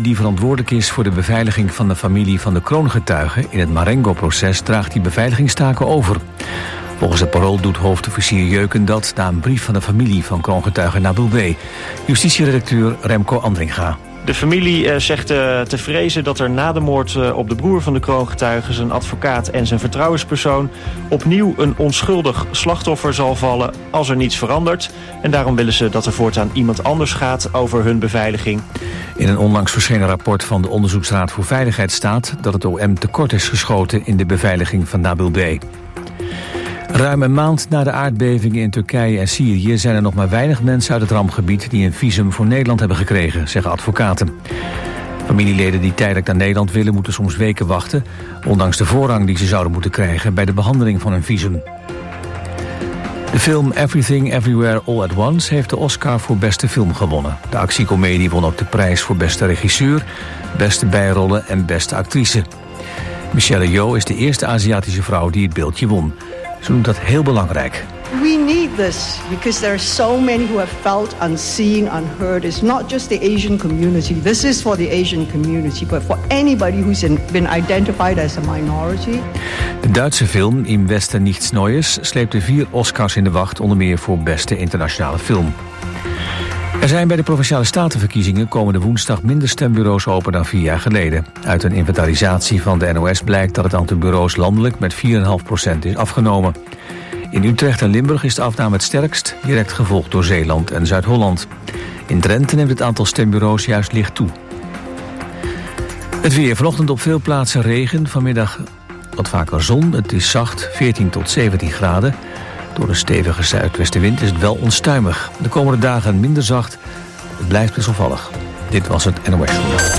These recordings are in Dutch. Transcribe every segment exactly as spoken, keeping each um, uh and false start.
die verantwoordelijk is voor de beveiliging van de familie van de kroongetuigen in het Marengo-proces draagt die beveiligingstaken over. Volgens het Parool doet hoofdofficier Jeuken dat na een brief van de familie van kroongetuige Nabil B. Justitieredacteur Remco Andringa. De familie uh, zegt uh, te vrezen dat er na de moord uh, op de broer van de kroongetuige, zijn advocaat en zijn vertrouwenspersoon, opnieuw een onschuldig slachtoffer zal vallen als er niets verandert. En daarom willen ze dat er voortaan iemand anders gaat over hun beveiliging. In een onlangs verschenen rapport van de Onderzoeksraad voor Veiligheid staat dat het O M tekort is geschoten in de beveiliging van Nabil B. Ruim een maand na de aardbevingen in Turkije en Syrië zijn er nog maar weinig mensen uit het rampgebied die een visum voor Nederland hebben gekregen, zeggen advocaten. Familieleden die tijdelijk naar Nederland willen moeten soms weken wachten, ondanks de voorrang die ze zouden moeten krijgen bij de behandeling van hun visum. De film Everything Everywhere All at Once heeft de Oscar voor beste film gewonnen. De actiecomedie won ook de prijs voor beste regisseur, beste bijrollen en beste actrice. Michelle Yeoh is de eerste Aziatische vrouw die het beeldje won. Ze noemt dat heel belangrijk. We need this because there are so many who have felt unseen, unheard. It's not just the Asian community. This is for the Asian community, but for anybody who's in, been identified as a minority. De Duitse film Im Westen nichts Neues sleepte vier Oscars in de wacht, onder meer voor beste internationale film. Er zijn bij de Provinciale Statenverkiezingen komende woensdag minder stembureaus open dan vier jaar geleden. Uit een inventarisatie van de N O S blijkt dat het aantal bureaus landelijk met vier komma vijf procent is afgenomen. In Utrecht en Limburg is de afname het sterkst, direct gevolgd door Zeeland en Zuid-Holland. In Drenthe neemt het aantal stembureaus juist licht toe. Het weer, vanochtend op veel plaatsen regen, vanmiddag wat vaker zon. Het is zacht, veertien tot zeventien graden. Door een stevige zuidwestenwind is het wel onstuimig. De komende dagen minder zacht. Het blijft wisselvallig. Dit was het N O S Journaal.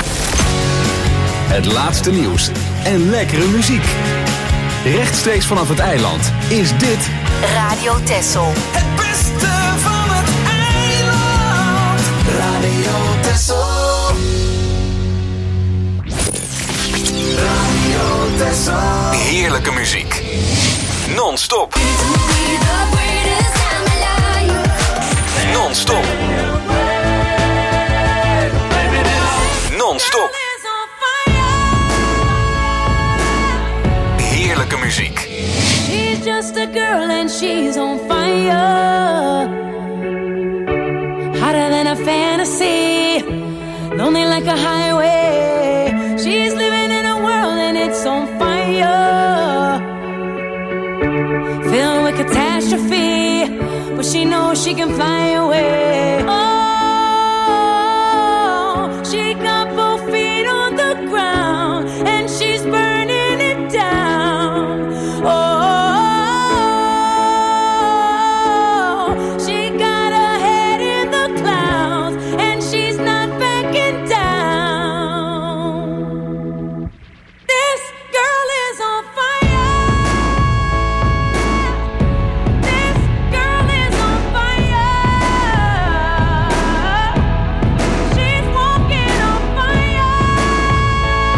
Het laatste nieuws en lekkere muziek. Rechtstreeks vanaf het eiland is dit Radio Texel. Het beste van het eiland. Radio Texel. Radio Texel. heerlijke muziek. Non-stop. Non-stop. Non-stop. Heerlijke muziek. She's just a girl and she's on fire. Hotter than a fantasy. Lonely like a highway. She's living in a world and it's on fire. Filled with catastrophe. But she knows she can fly away. Oh, she got both feet on the ground and she's burning it down. Oh, she got her head in the clouds and she's not backing down. This girl is on fire. This girl is on fire. She's walking on fire.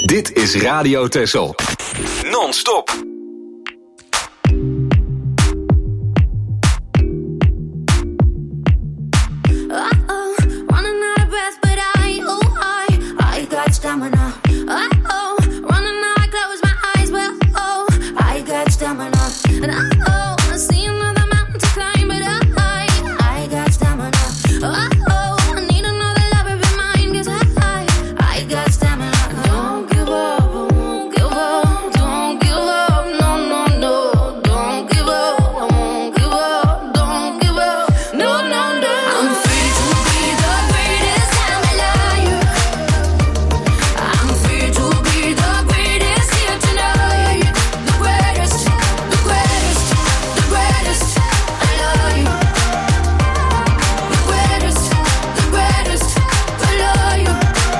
Dit is Radio Texel. Non-stop. Uh-oh, running out of breath, but I, oh, I, I got stamina. Uh-oh, running out, I close my eyes, but oh, I got stamina. And uh-oh, I see another mountain to climb, but I, I got stamina. Uh-oh, I need another lover of mine, 'cause I, I got stamina. Don't give up, won't give up, don't give up, no, no, no. Don't give up, I won't give up, don't give up, no, no, no. I'm free to be the greatest I'm alive. I'm free to be the greatest here tonight. The greatest, the greatest, the greatest alive. The greatest, the greatest alive.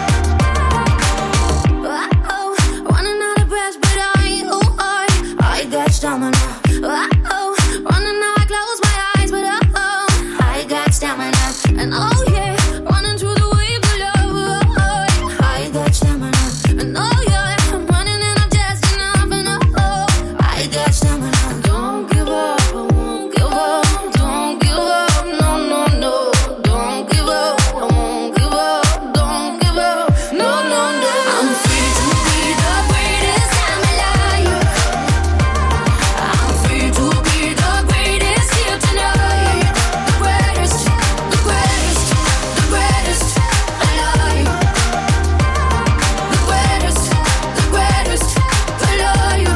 Uh-oh, running out of breath, but I, oh, I, I got stamina. Uh-oh, running out, I close my eyes, but uh-oh, I got stamina. And oh yeah, running through the waves of love, oh, I got stamina. And oh yeah, I'm running and I'm just enough, and oh, I got stamina. Don't give up, I won't give up, don't give up, no, no, no. Don't give up, I won't give up, don't give up, no, no, no. I'm free to be the greatest I'm alive. I'm free to be the greatest here tonight. The greatest, the greatest, the greatest alive. The greatest, the greatest alive.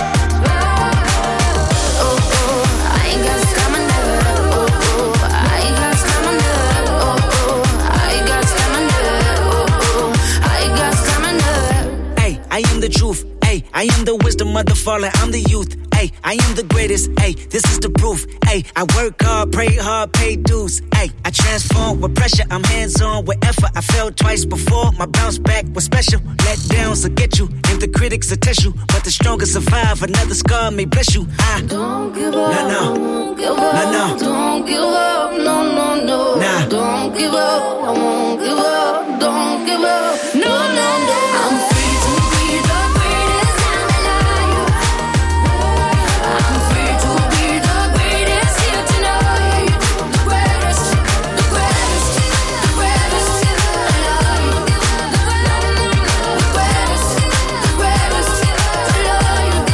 Oh, oh, I got stamina. Oh, oh, I got stamina. Oh, oh, I got stamina. Oh, oh, I got stamina. Hey, I am the truth. Hey, I am the wisdom of the fallen. I'm the youth. Hey, I am the greatest. Hey, this is the proof. Hey, I work hard, pray hard, pay dues. Hey, I transform with pressure. I'm hands on with effort. I fell twice before. My bounce back was special. Let downs will get you, and the critics will test you. But the strongest survive. Another scar may bless you. I Don't give up, No, no. I won't give up. No, no. Don't give up, no, no, no. Nah. Don't give up, I won't give up. Don't give up, no, no, no. I'm free to be the greatest I'm alive. I'm free to be the greatest here tonight. The greatest, the greatest, the greatest alive. The greatest, the greatest alive.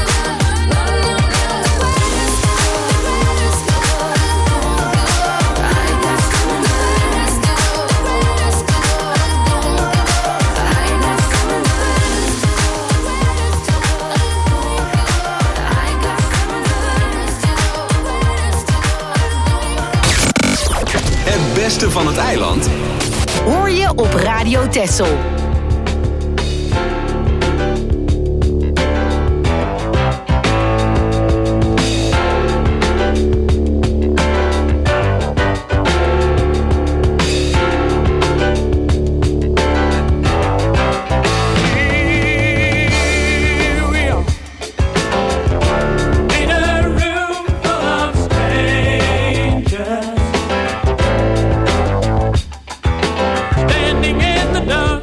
Het beste van het eiland Hoor je op Radio Texel. Standing in the dark,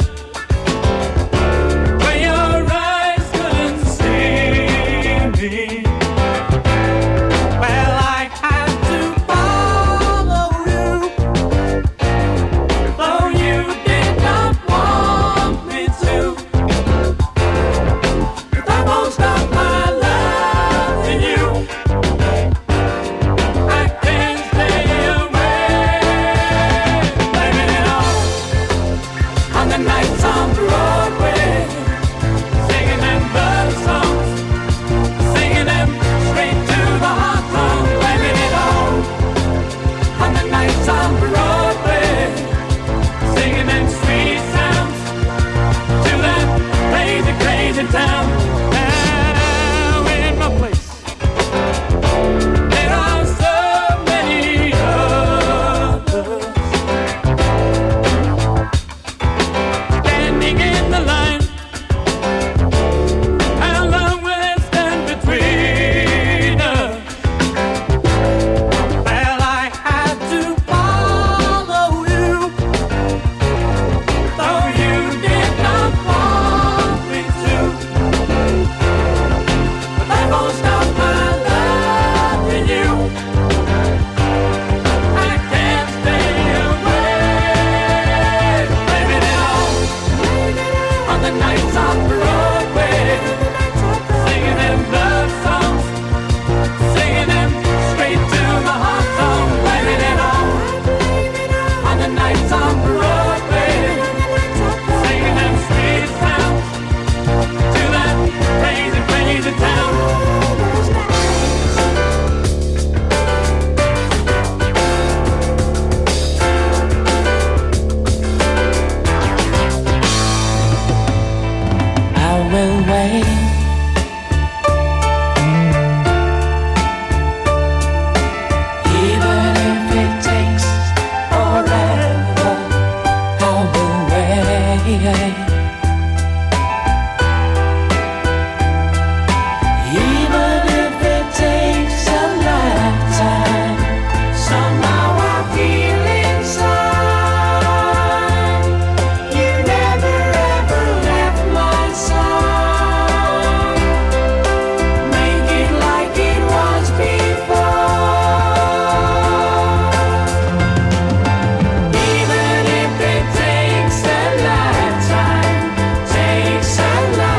want me to. the nights on Broadway, singing them love songs, singing them straight to my heart, song, blaming it all on the nights on Broadway, singing them sweet sounds to that crazy, crazy town. Will wait. Even if it takes forever, I will wait. Even if it takes a lifetime, somehow I feel inside you never ever left my side. Make it like it was before. Even if it takes a lifetime, takes a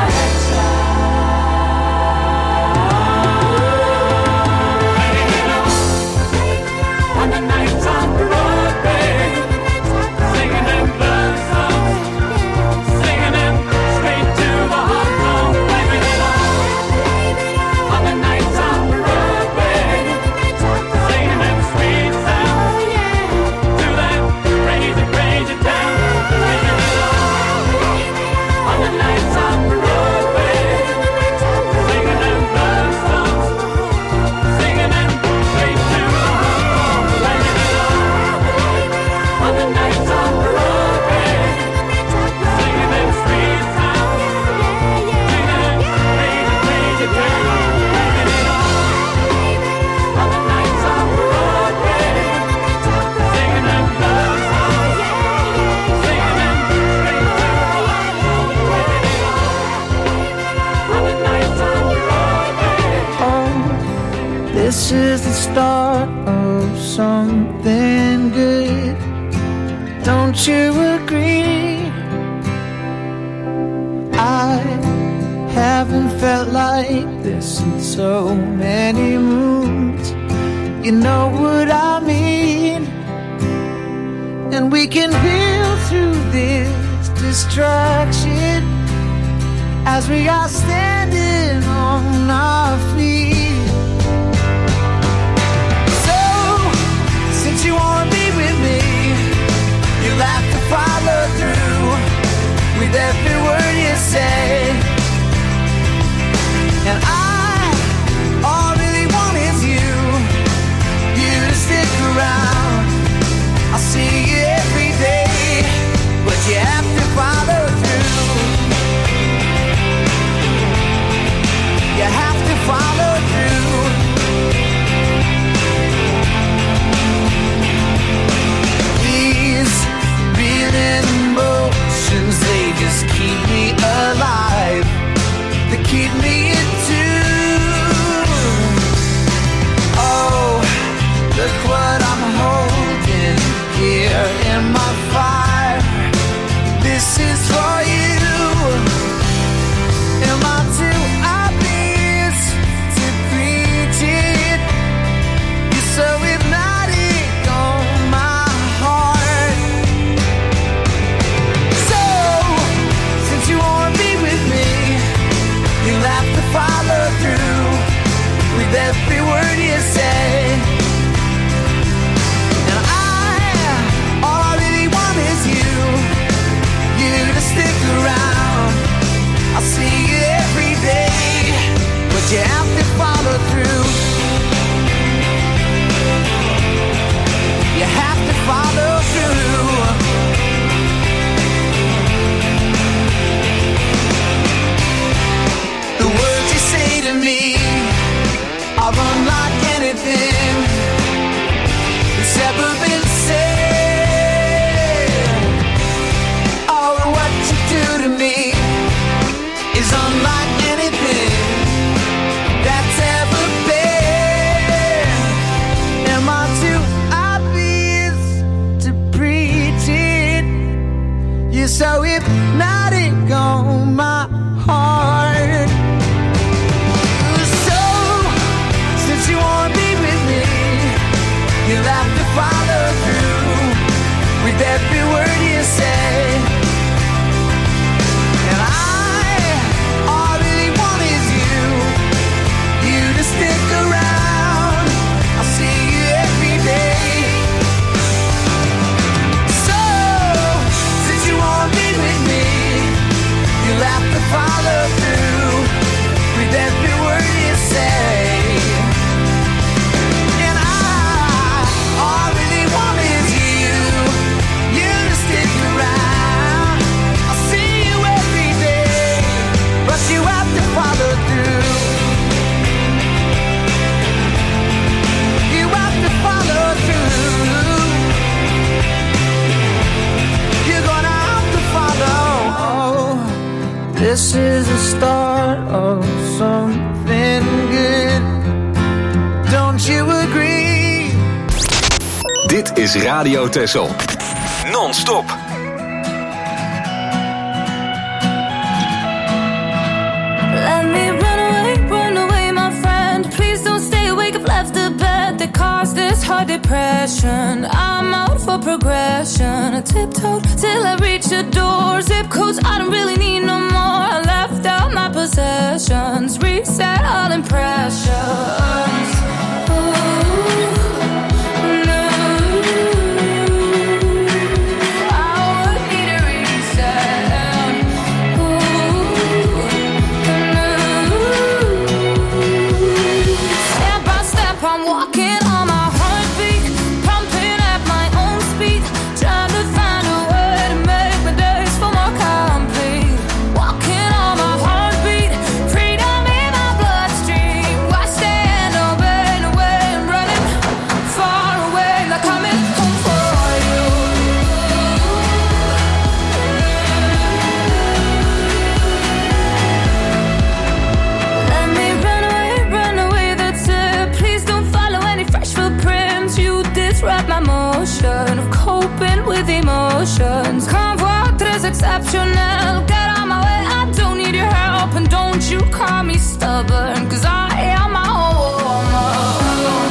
lifetime. On the nights on Broadway, singing them love songs, singing them straight to the heart, song, blaming it all on the nights on Broadway, singing them sweet sounds to that crazy, crazy town, blaming it all on the nights on Broadway, singing them love songs, singing them straight to the heart, song, blaming it all on the nights on Broadway, singing them sweet sounds to that crazy, crazy town, blaming it all on the nights on Broadway, singing them love songs, singing them straight to the heart, song, blaming it all on the nights on Broadway. This is the start of something good. Don't you agree? I haven't felt like this in so many moons. You know what I mean? And we can build through this distraction as we are standing on our feet. So, since you wanna be with me, you'll have to follow through with every word you say. And I, all I really want is you, you to stick around. I'll see you every day, but you have to follow through. You have to follow through. These reeling emotions, they just keep me alive. They keep me in tune. This is the start of something good. Don't you agree? Dit is Radio Texel. Non-stop. Let me run away, run away, my friend. Please don't stay awake, I've left the bed that caused this hard depression. I'm out for progression. I tiptoed till I reach the door. Zip codes I don't really need no more. I left out my possessions. Reset all impressions. Emotions. Convoy is exceptional. Get on my way, I don't need your help. And don't you call me stubborn, cause I am my own woman.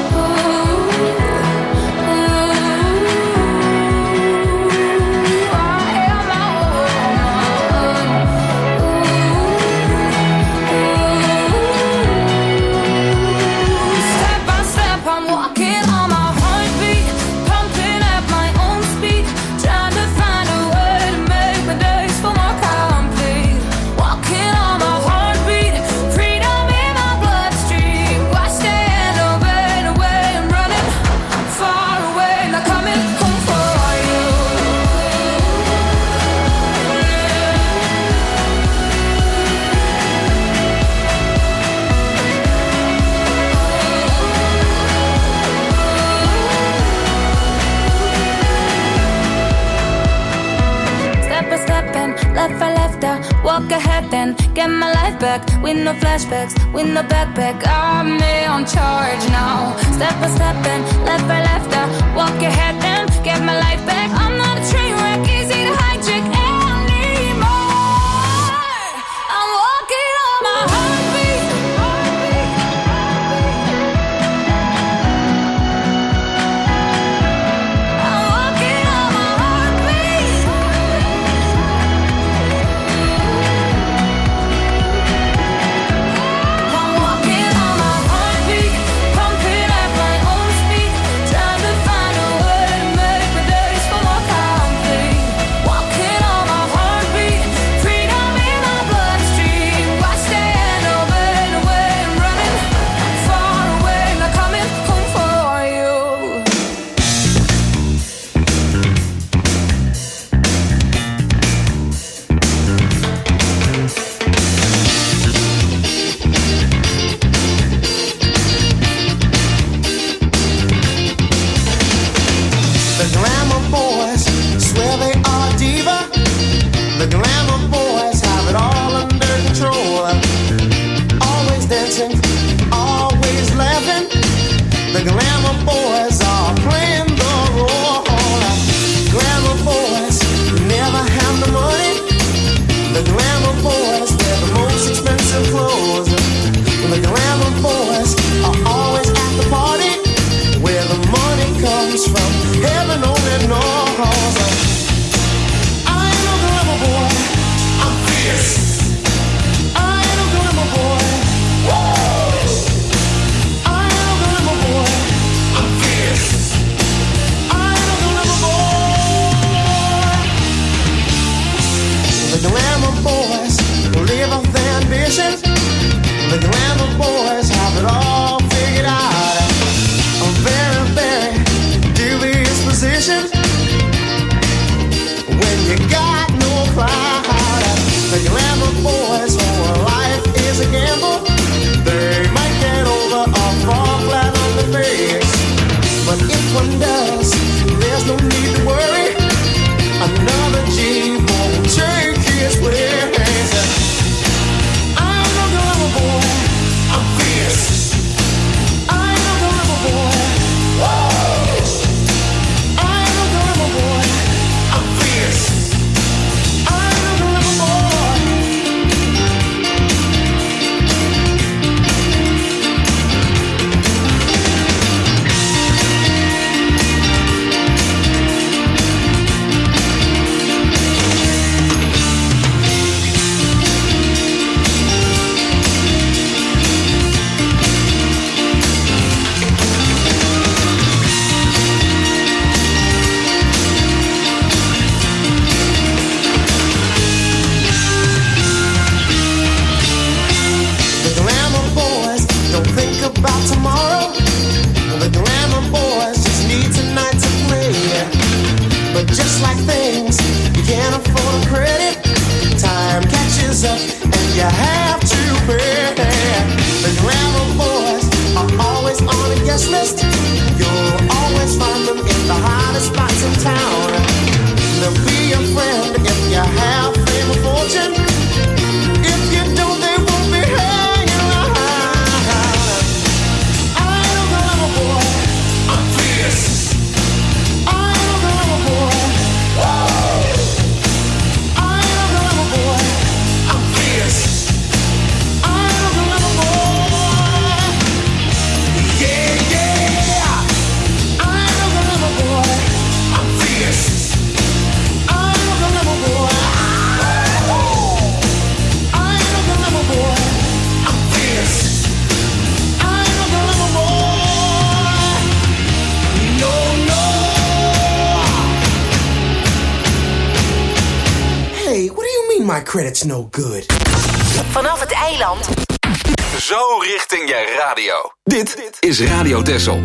I am my own woman. Step by step, I'm walking on my heartbeat. Pumping at my own speed. Trying to find a way to make my days feel more complete. Walking on my heartbeat. Freedom in my bloodstream. Why stand away and away and running far away? Not coming home for you. Step by step and left by left, I walk ahead and get my life back. With no flashbacks, with no backpack, I'm me on charge now. Step by step and left by left, I walk ahead and get my life back. I'm not a train wreck, easy to hijack anymore. I'm walking on my heartbeat. I'm walking on my heartbeat. I'm walking on my heartbeat, pumping at my own speed, trying to find a way to make my days feel more complete. Walking on is up and you have to pay. The grammar boys are always on a guest list. You'll always find them in the hottest spots in town. They'll be a friend if you have fame or fortune. If you don't, they won't be hanging around. I know the lover boy, I'm fierce. I know the lover boy, whoa. I know the lover boy, I'm fierce. I know the lover boy, yeah, yeah. I know the lover boy, I'm fierce. I know the lover boy, I know the lover boy, I'm fierce. I know the lover boy, no, no. Hey, what do you mean my credit's no good? Vanaf het eiland. Zo richting je radio. Dit is Radio Texel.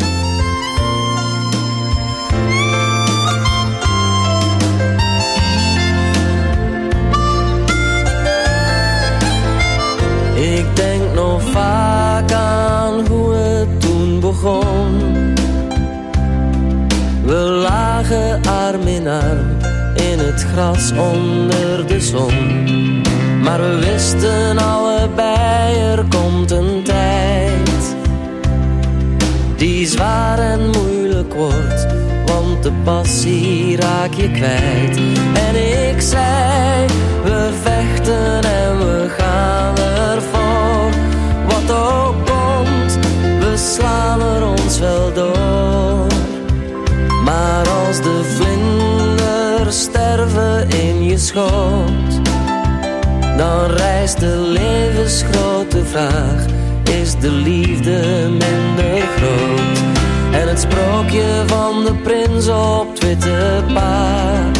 Ik denk nog vaak aan hoe het toen begon. We lagen arm in arm in het gras onder de zon. Maar we wisten allebei, er komt een tijd die zwaar en moeilijk wordt, want de passie raak je kwijt. En ik zei, we vechten en we gaan ervoor. Wat ook komt, we slaan er ons wel door. Maar als de vlinders sterven in je schoot, dan rijst de levensgrote vraag, is de liefde minder groot? En het sprookje van de prins op het witte paard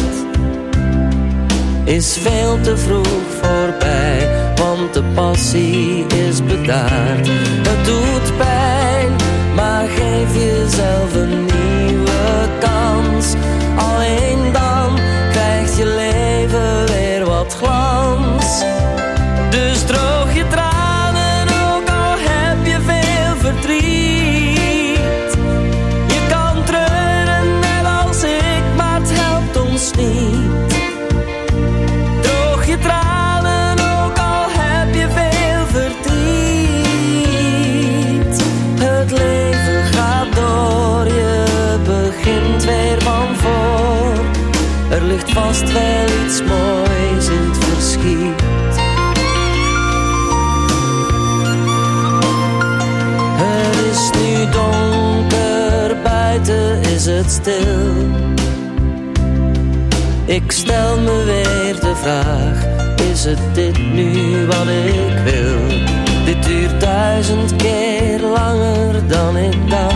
is veel te vroeg voorbij, want de passie is bedaard. Het doet pijn, maar geef jezelf een nieuwe kans. Alleen dan krijgt je leven weer wat glans. Dus droog je tranen, ook al heb je veel verdriet. Je kan treuren net als ik, maar het helpt ons niet. Droog je tranen, ook al heb je veel verdriet. Het leven gaat door, je begint weer van voor. Er ligt vast wel iets moois in het verschiet. Het is nu donker, buiten is het stil. Ik stel me weer de vraag, is het dit nu wat ik wil? Dit duurt duizend keer langer dan ik dacht.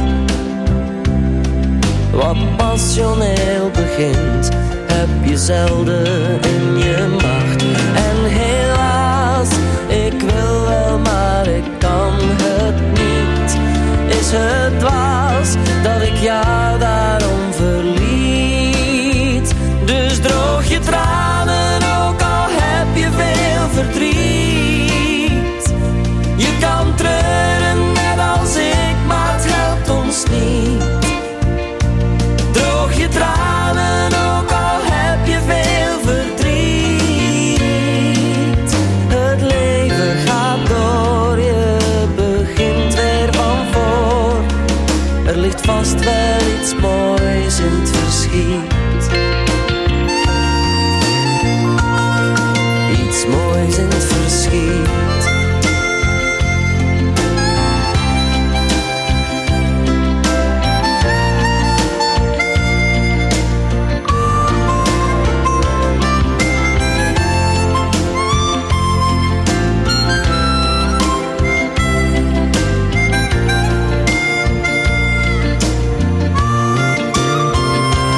Wat passioneel begint, heb je zelden in je macht. En helaas, ik wil wel, maar ik kan het niet. Is het dwaas dat ik jou daarom verliet? Dus droog je tranen, ook al heb je veel verdriet. Je kan treuren net als ik, maar het helpt ons niet. Droog je tranen, ook al heb je veel verdriet. Het leven gaat door, je begint weer van voor. Er ligt vast wel iets moois in het verschiet. Iets moois in het verschiet.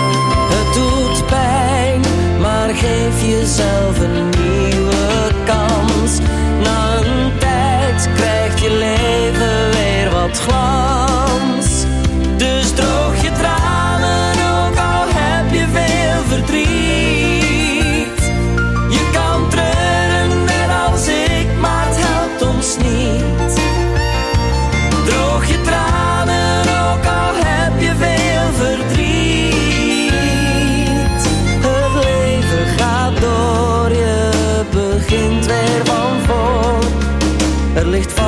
Geef jezelf een nieuwe kans.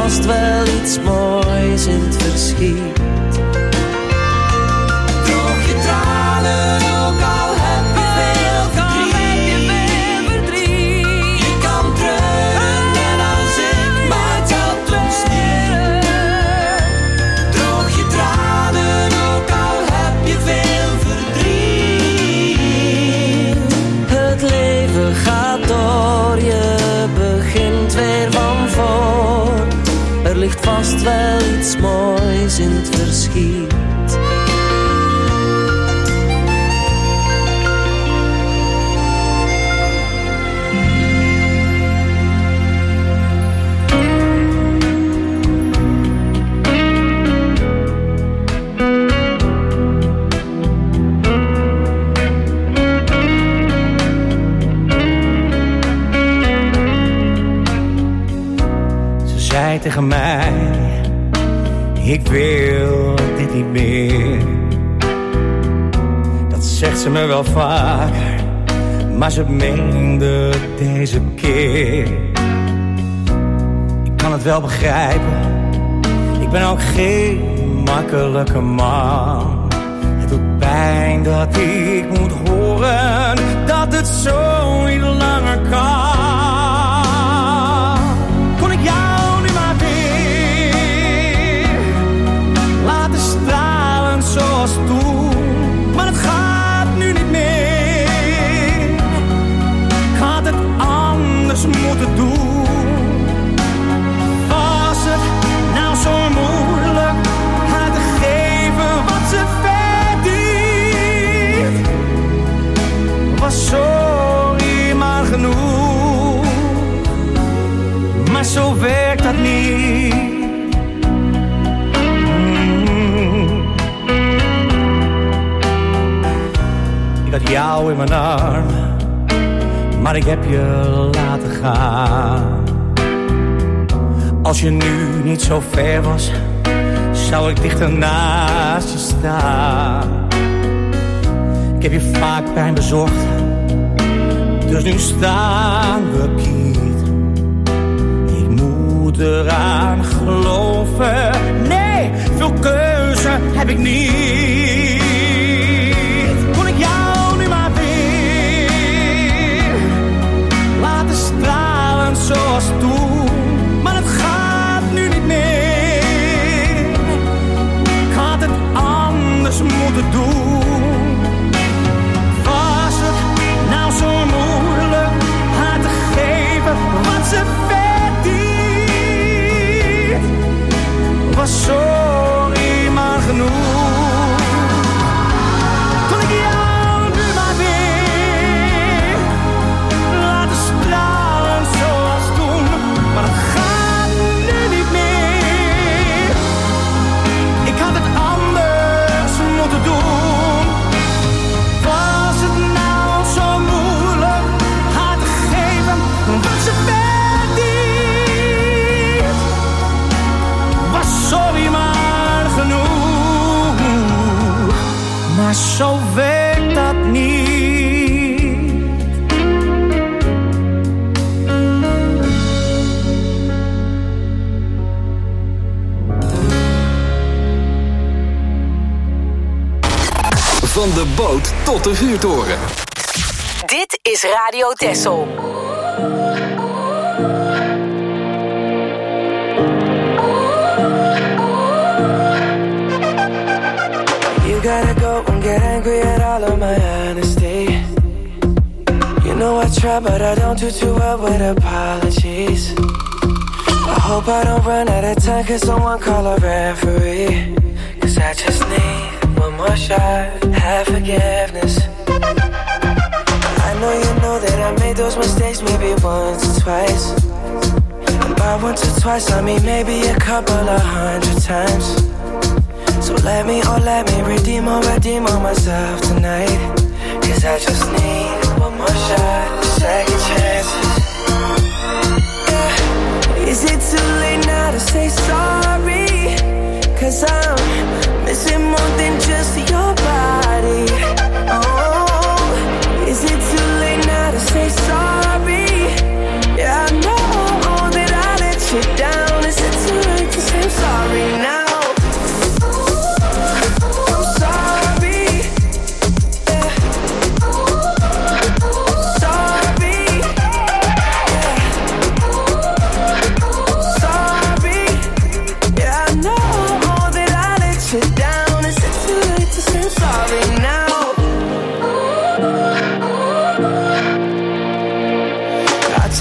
vast wel iets moois in het verschiet. Droog je tranen, ook al heb je veel verdriet. Je kan treuren net als ik, maar het helpt ons niet. Droog je tranen, ook al heb je veel verdriet. Het leven gaat door, je begint weer van voor. Er ligt vast wel iets moois in het verschiet. Zei tegen mij, ik wil dit niet meer. Dat zegt ze me wel vaker, maar ze meende deze keer. Ik kan het wel begrijpen, ik ben ook geen makkelijke man. Het doet pijn dat ik moet horen dat het zo niet langer kan. Kon ik jou zoals toen, maar het gaat nu niet meer. Ik had het anders moeten doen. Was het nou zo moeilijk haar te geven wat ze verdient? Was sorry maar genoeg, maar zo werkt dat niet. Ik had jou in mijn armen, maar ik heb je laten gaan. Als je nu niet zo ver was, zou ik dichter naast je staan. Ik heb je vaak pijn bezorgd, dus nu staan we kiet. Ik moet eraan geloven, nee, veel keuze heb ik niet. Zoals toen, maar het gaat nu niet meer. Ik had het anders moeten doen. Was het nou zo moeilijk haar te geven wat ze verdient? Was sorry maar genoeg. Kon ik jou nu maar weer laten stralen zoals toen, maar het gaat nu niet meer. Ik had het anders moeten doen. Was het nou zo moeilijk haar te geven wat ze verdient? Was sorry maar genoeg, maar zo werkt dat niet. Van de boot tot de vuurtoren. Dit is Radio Texel. You gotta go and get angry at all of my honesty. You know I try, but I don't do too well with apologies. I hope I don't run out of time, cause someone call a referee. Cause I just need one more shot, have forgiveness. I know you know that I made those mistakes maybe once or twice. And by once or twice I mean maybe a couple of hundred times. So let me, oh let me redeem or redeem on myself tonight. Cause I just need one more shot, second chances. Yeah. Is it too late now to say sorry? Cause I'm missing more than just your body. Oh, is it too late now to say sorry? Yeah, I know that I let you down. Is it too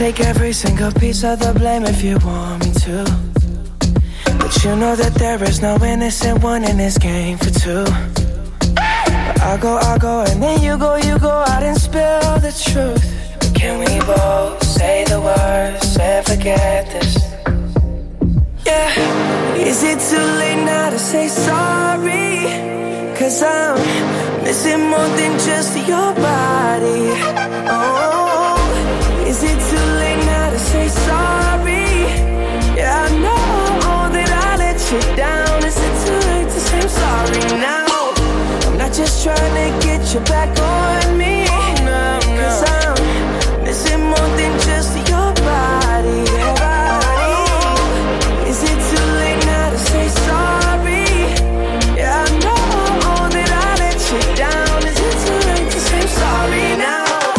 take every single piece of the blame if you want me to. But you know that there is no innocent one in this game for two. But I go, I go, and then you go, you go out and spill the truth. Can we both say the words and forget this? Yeah. Is it too late now to say sorry? Cause I'm missing more than just your body. Oh, is it too late now to say sorry? Yeah, I know that I let you down. Is it too late to say I'm sorry now? I'm not just trying to get you back on me. No, no. Cause I'm missing more than just your body. body. Is it too late now to say sorry? Yeah, I know that I let you down. Is it too late to say I'm sorry now?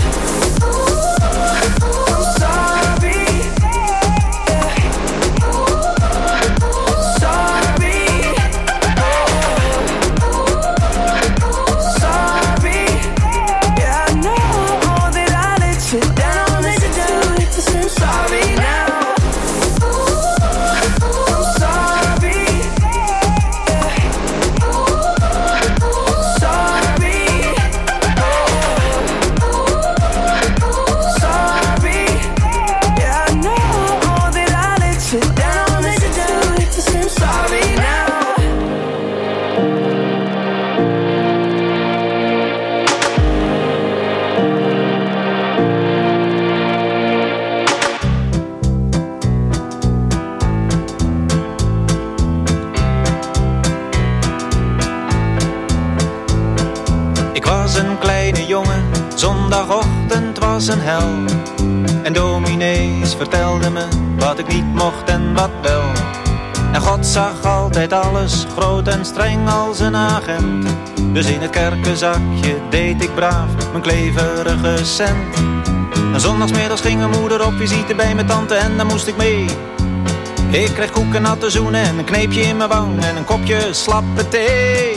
Zondagochtend was een hel. En dominees vertelden me wat ik niet mocht en wat wel. En God zag altijd alles, groot en streng als een agent. Dus in het kerkenzakje deed ik braaf mijn kleverige cent. En zondagsmiddags ging mijn moeder op visite bij mijn tante en daar moest ik mee. Ik kreeg koeken, natte zoenen en een kneepje in mijn wang en een kopje slappe thee.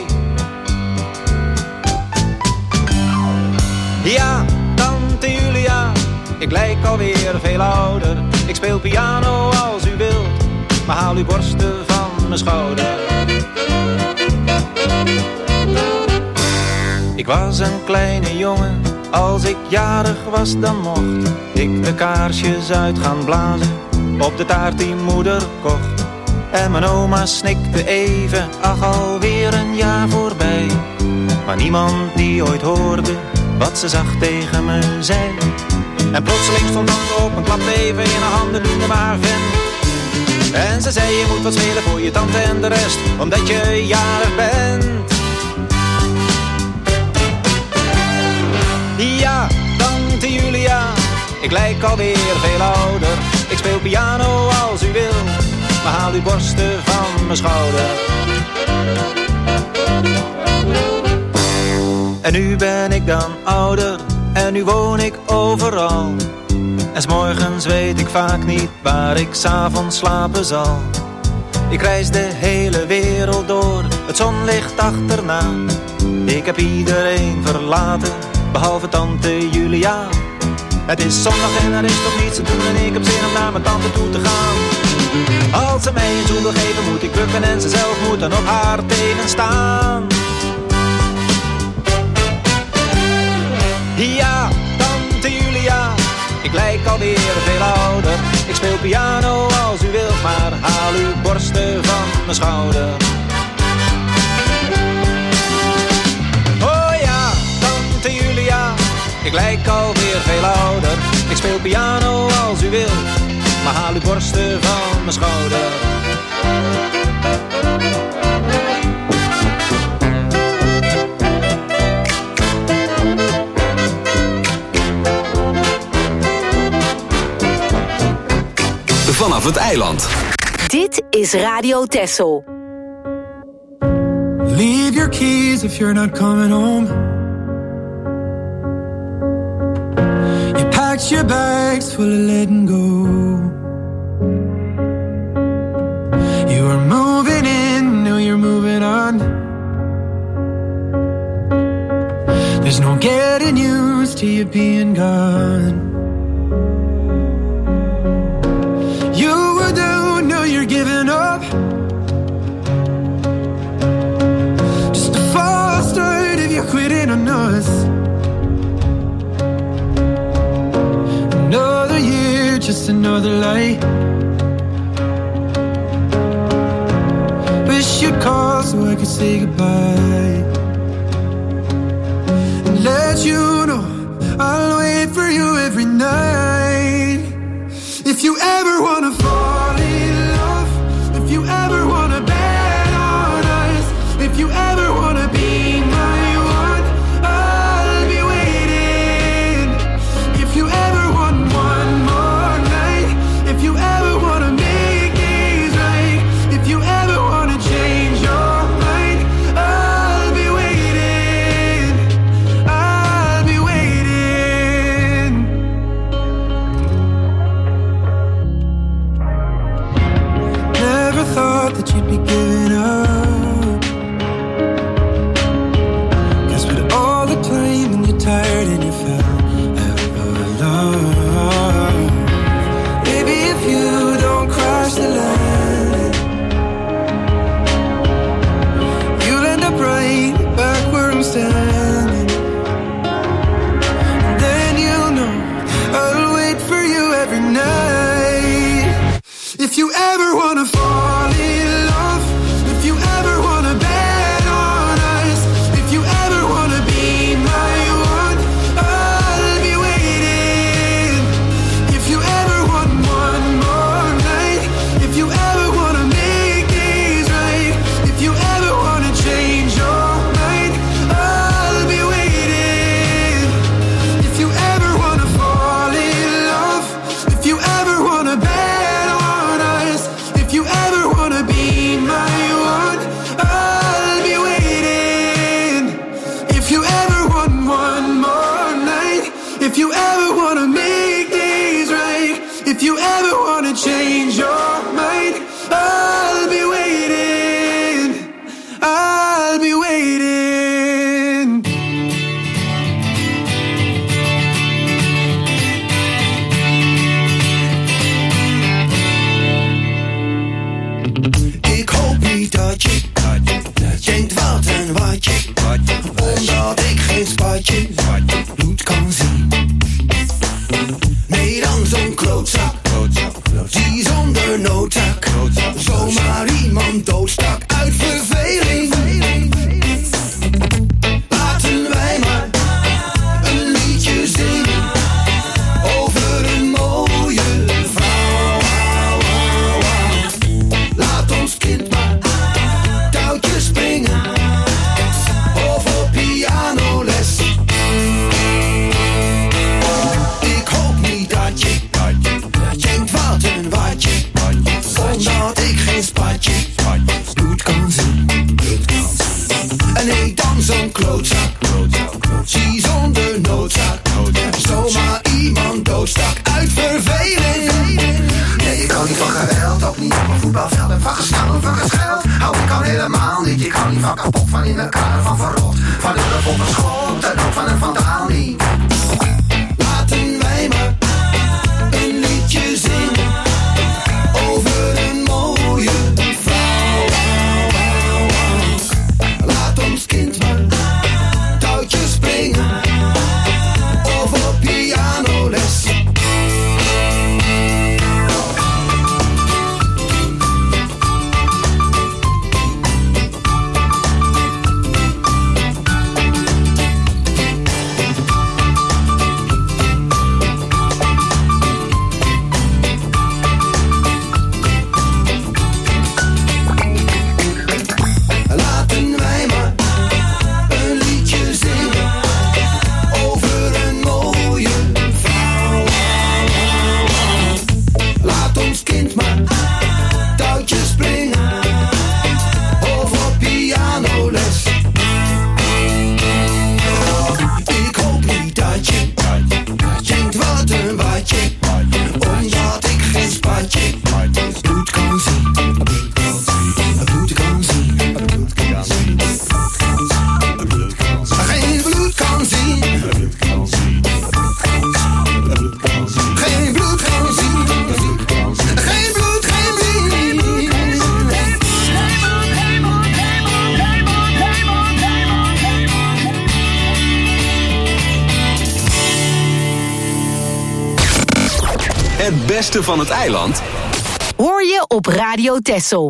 Ja, tante Julia, ik lijk alweer veel ouder. Ik speel piano als u wilt, maar haal uw borsten van mijn schouder. Ik was een kleine jongen, als ik jarig was dan mocht ik de kaarsjes uit gaan blazen op de taart die moeder kocht. En mijn oma snikte even, ach alweer een jaar voorbij. Maar niemand die ooit hoorde wat ze zacht tegen me zei. En plotseling stond tante op en klapte even in haar handen, noemde me haar vent. En ze zei je moet wat spelen voor je tante en de rest, omdat je jarig bent. Ja, tante Julia, ik lijk alweer veel ouder. Ik speel piano als u wil, maar haal uw borsten van mijn schouder. En nu ben ik dan ouder, en nu woon ik overal. En 's morgens weet ik vaak niet waar ik 's avonds slapen zal. Ik reis de hele wereld door, het zonlicht achterna. Ik heb iedereen verlaten, behalve tante Julia. Het is zondag en er is toch niets te doen en ik heb zin om naar mijn tante toe te gaan. Als ze mij een zoen wil geven moet ik bukken en ze zelf moet dan op haar tenen staan. Ja, tante Julia, ik lijk alweer veel ouder. Ik speel piano als u wilt, maar haal uw borsten van mijn schouder. Oh ja, tante Julia, ik lijk alweer veel ouder. Ik speel piano als u wilt, maar haal uw borsten van mijn schouder. Vanaf het eiland. Dit is Radio Texel. Leave your keys if you're not coming home. You packed your bags full of letting go. You were moving in, now you're moving on. There's no getting used to you being gone. another light. Wish you'd call so I could say goodbye and let you know I'll wait for you every night. If you ever wanna fall in love, if you ever wanna bet on us, if you ever wanna be my one, I'll be waiting. If you ever want one more night, if you ever wanna make things right, if you ever wanna change your mind, I'll be waiting. I'll be waiting. Never thought that you'd be giving up, 'cause with all the time and you're tired and you fell out of love. Maybe if you don't cross the line, you'll end up right back where I'm standing. And then you'll know I'll wait for you every night. If you ever wanna fall in love, if you ever wanna bet on us, if you ever wanna be my one, I'll be waiting. If you ever want one more night, if you ever wanna make things right, if you ever wanna change your mind, I'll be waiting. If you ever wanna fall in love, if you ever wanna bet on us, if you ever wanna be my one, I'll be waiting. If you ever want one more night, if you ever wanna make things right, if you ever wanna change your mind, I'll be waiting. I'll be waiting. Ik hoop niet dat je denkt wat en wat je, omdat ik geen spatje bloed kan zien. Nee, dan zo'n klootzak, die zonder noodzaak zomaar iemand doodstak uit verveling. Laten wij maar een liedje zingen over een mooie vrouw. Laat ons kind maar touwtjes springen of op pianoles. Ik hoop niet dat je denkt wat en wat je, omdat ik geen spatje bloed kan zien. En nee, dan zo'n klootzak, die zonder noodzaak zomaar iemand doodstak uit verveling. Nee, ik kan niet van geweld, ook niet op een voetbalveld. En van gestaan, van gescheld, hou ik al helemaal niet. Ik hou niet van kapot, van in elkaar, van verrot, van een op een schot en ook van een vandaal niet. Laten wij maar een liedje zingen over een mooie vrouw. Laat ons kind maar touwtjes springen of op pianoles. beste van het eiland hoor je op Radio Texel.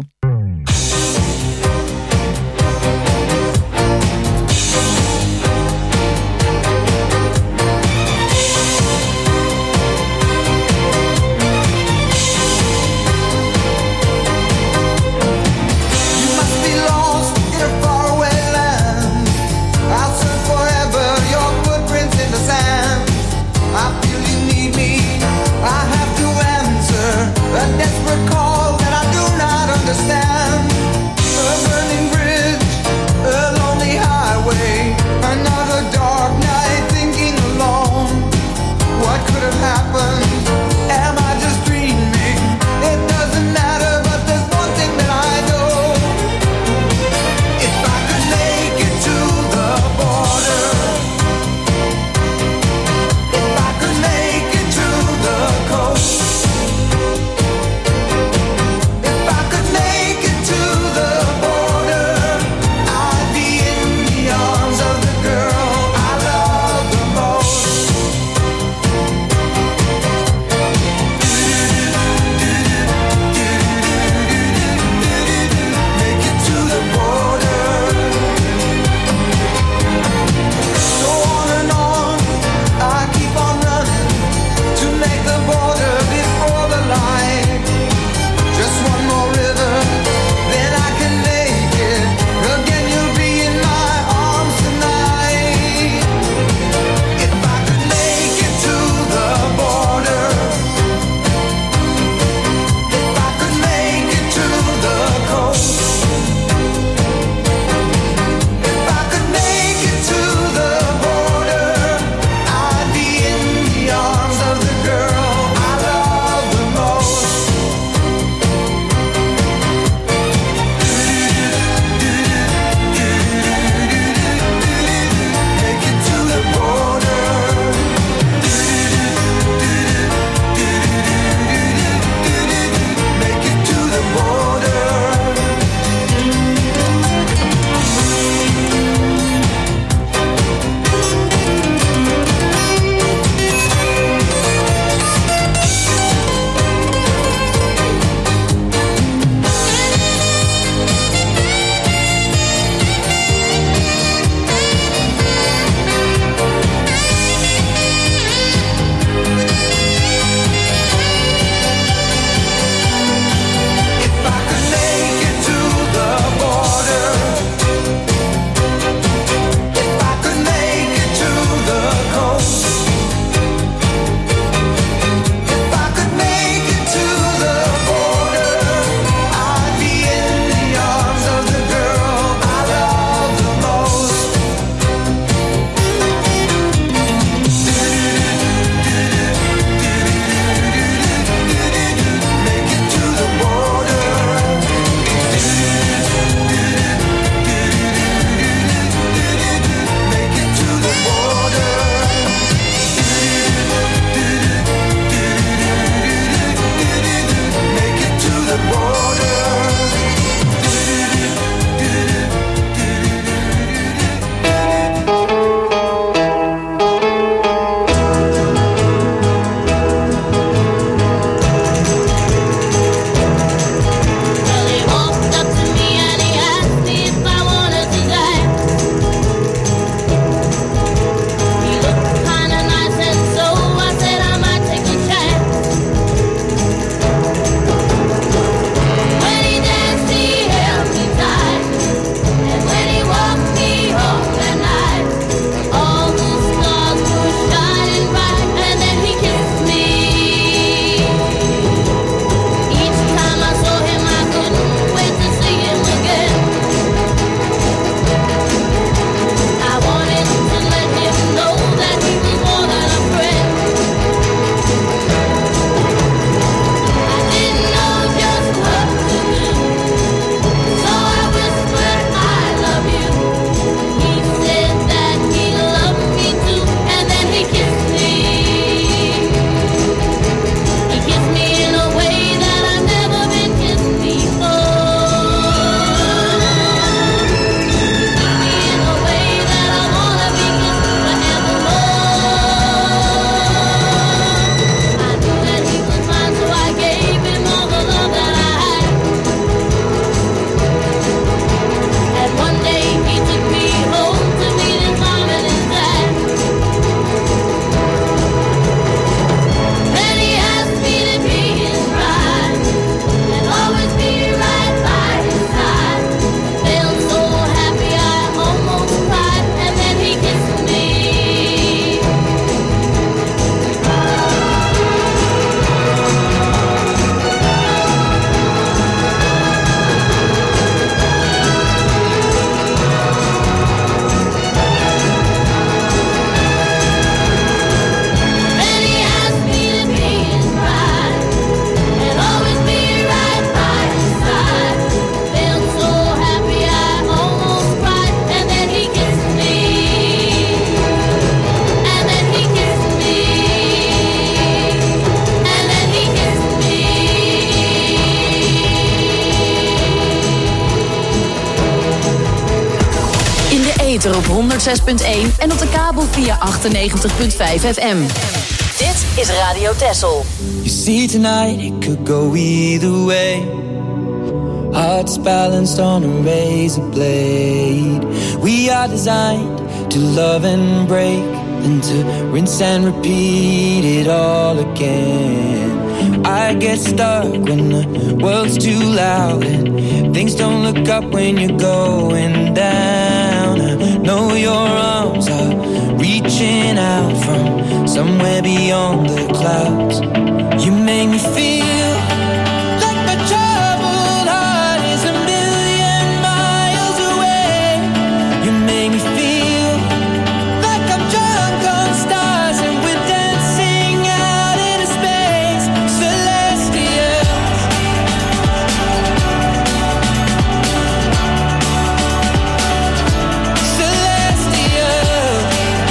A desperate call that I do not understand. ether op honderd zes punt één en op de kabel via achtennegentig komma vijf F M. Dit is Radio Texel. You see tonight it could go either way. Hearts balanced on a razor blade. We are designed to love and break, and to rinse and repeat it all again. I get stuck when the world's too loud and things don't look up when you're going down. I know your arms are reaching out from somewhere beyond the clouds. You make me feel like my troubled heart is a million miles away. You make me feel like I'm drunk on stars and we're dancing out into space. Celestial. Celestial.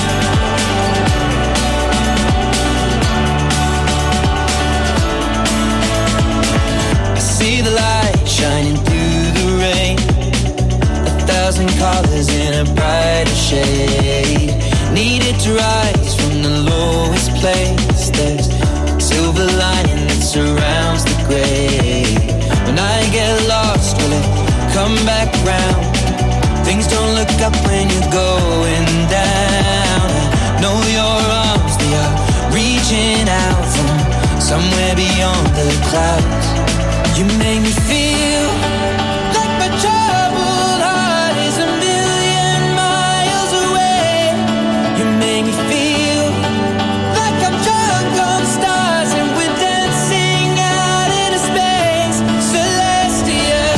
I see the light shining through the rain. A thousand colors in a brighter shade. Needed to rise from the lowest place. There's silver lining that surrounds the gray. When I get lost, will it come back round? Things don't look up when you're going down. I know your arms, they are reaching out from somewhere beyond the clouds. You make me feel like my troubled heart is a million miles away. You make me feel like I'm drunk on stars and we're dancing out into space. Celestial.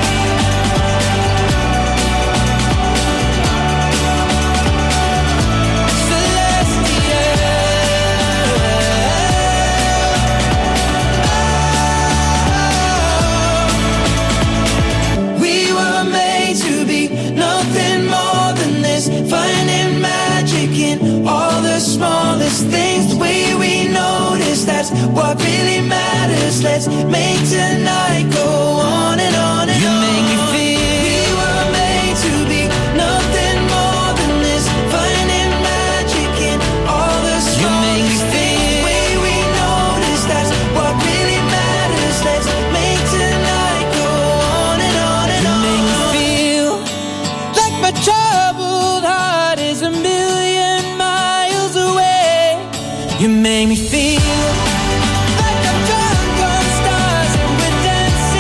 We were made to be nothing more than this, finding magic in all the smallest things. The way we notice, that's what really matters. Let's make tonight go on and on and you on. You make me feel we were made to be nothing more than this, finding magic in all the smallest things. The way we notice, that's what really matters. Let's make tonight go on and on and on. You make me feel like my troubled heart is a million miles away. You make me feel like I'm drunk on stars and we're dancing.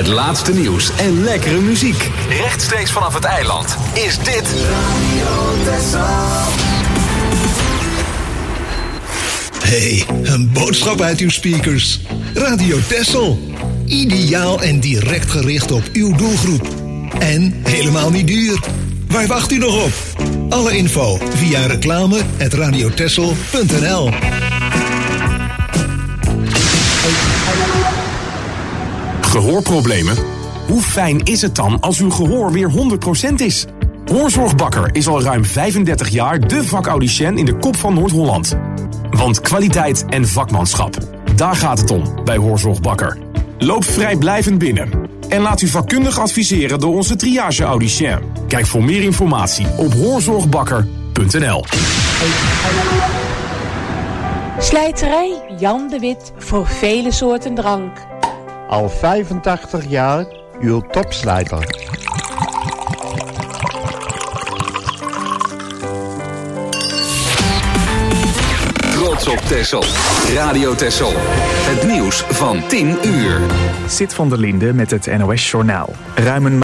laatste nieuws en lekkere muziek. Rechtstreeks vanaf het eiland is dit Radio Texel. Hey, een boodschap uit uw speakers. Radio Texel. Ideaal en direct gericht op uw doelgroep. En helemaal niet duur. Waar wacht u nog op? Alle info via reclame at radiotexel punt n l. Gehoorproblemen? Hoe fijn is het dan als uw gehoor weer honderd procent is? Hoorzorgbakker is al ruim vijfendertig jaar de vakaudiënt in de kop van Noord-Holland. Want kwaliteit en vakmanschap, daar gaat het om bij Hoorzorgbakker. Loop vrijblijvend binnen en laat u vakkundig adviseren door onze triage-audicien. Kijk voor meer informatie op hoorzorgbakker punt n l. Slijterij Jan de Wit voor vele soorten drank. Al vijfentachtig jaar uw topslijter. Trots op Texel. Radio Texel. Het nieuws van tien uur. Sid van der Linde met het N O S Journaal. Ruim een